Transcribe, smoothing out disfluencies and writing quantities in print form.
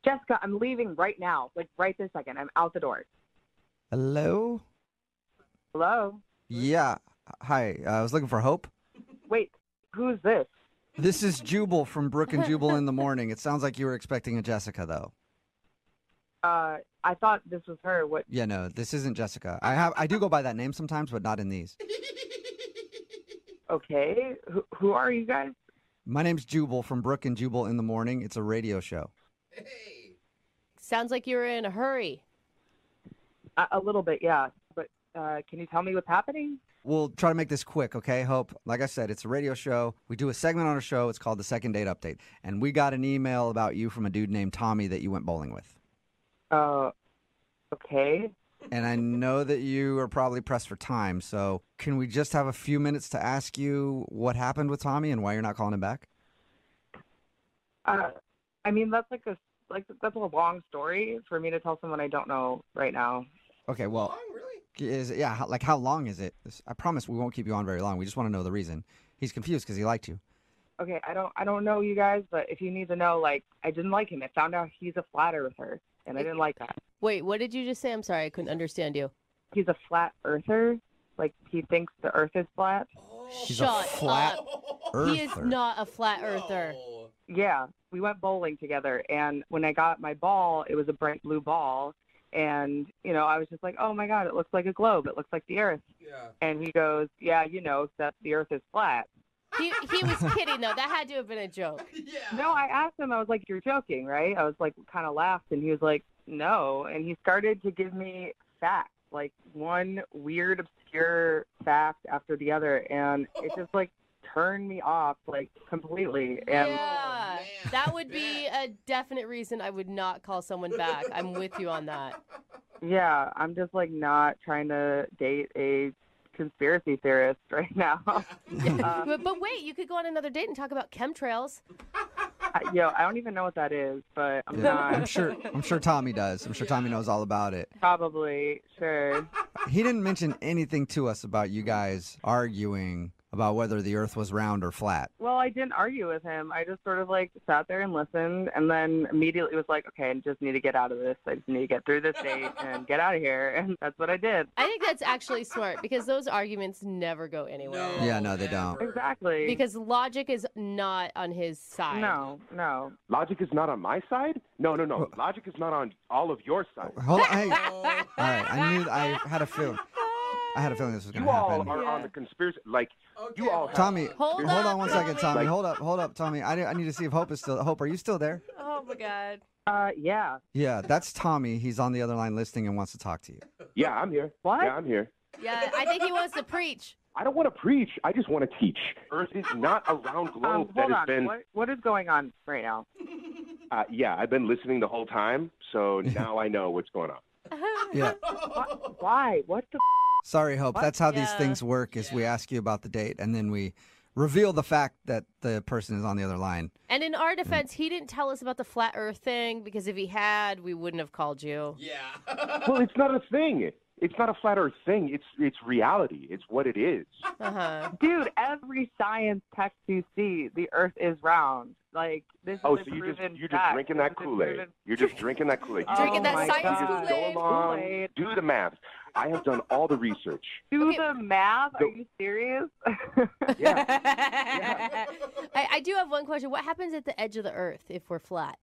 Jessica, I'm leaving right now. Like, right this second. I'm out the door. Hello? Hello? Yeah. Hi. I was looking for Hope. Wait, who's this? This is Jubal from Brook and Jubal in the Morning. It sounds like you were expecting a Jessica, though. I thought this was her. What? Yeah, no, this isn't Jessica. I do go by that name sometimes, but not in these. Okay. Who are you guys? My name's Jubal from Brook and Jubal in the Morning. It's a radio show. Sounds like you're in a hurry. A little bit, yeah. But can you tell me what's happening? We'll try to make this quick, okay, Hope? Like I said, it's a radio show. We do a segment on our show. It's called the Second Date Update. And we got an email about you from a dude named Tommy that you went bowling with. Okay. And I know that you are probably pressed for time, so can we just have a few minutes to ask you what happened with Tommy and why you're not calling him back? I mean, that's that's a long story for me to tell someone I don't know right now. Okay, well, how long is it? I promise we won't keep you on very long. We just want to know the reason. He's confused because he liked you. Okay, I don't know you guys, but if you need to know, like, I didn't like him. I found out he's a flat earther, and I didn't like that. Wait, what did you just say? I'm sorry, I couldn't understand you. He's a flat earther. Like, he thinks the earth is flat. He's Shut a flat up. earther. He is not a flat earther. Yeah, we went bowling together, and when I got my ball, it was a bright blue ball, and, I was just like, oh, my God, it looks like a globe. It looks like the earth. Yeah. And he goes, yeah, except the earth is flat. He was kidding, though. That had to have been a joke. Yeah. No, I asked him, I was like, you're joking, right? I was like, kind of laughed, and he was like, no. And he started to give me facts, like one weird, obscure fact after the other, and it just, like, turned me off, like, completely. And Yeah, man. that would be a definite reason I would not call someone back. I'm with you on that. yeah, I'm just, like, not trying to date a conspiracy theorist right now. But wait, you could go on another date and talk about chemtrails. I don't even know what that is, but I'm Yeah, not. I'm sure Tommy does. I'm sure Tommy knows all about it. Probably, sure. He didn't mention anything to us about you guys arguing about whether the earth was round or flat. Well, I didn't argue with him. I just sort of like sat there and listened, and then immediately was like, okay, I just need to get out of this. I just need to get through this date and get out of here. And that's what I did. I think that's actually smart because those arguments never go anywhere. Yeah, no, they don't. Exactly. Because logic is not on his side. No. Logic is not on my side? No. Logic is not on all of your sides. Hold on. Hey. All right. I had a feeling. I had a feeling this was going You to all happen. are on the conspiracy. Like, Okay, you all have. Tommy, Hold hold up, on one second, Tommy. Tommy. Hold up, Tommy. I need to see if Hope is still. Hope, are you still there? Oh my God. Yeah. Yeah, that's Tommy. He's on the other line listening and wants to talk to you. Yeah, I'm here. What? Yeah, I'm here. Yeah, I think he wants to preach. I don't want to preach. I just want to teach. Earth is not a round globe that Hold has on. been. What is going on right now? Yeah, I've been listening the whole time, so now I know what's going on. Yeah. Why? What the? Sorry, Hope. That's how these Yeah. things work is we ask you about the date and then we reveal the fact that the person is on the other line. And in our defense, he didn't tell us about the flat earth thing because if he had, we wouldn't have called you. Yeah. Well, it's not a thing. It's not a flat Earth thing. It's reality. It's what it is. Uh-huh. Dude, every science text you see, the Earth is round. Like this. Oh, is a so you're proven just fact. drinking This that is a Kool-Aid. proven- You're just drinking that Kool-Aid. Drinking that my science God. You just go Kool-Aid. along, Kool-Aid. do the math. I have done all the research. Do Okay. the math? Are Go- you serious? Yeah. I do have one question. What happens at the edge of the earth if we're flat?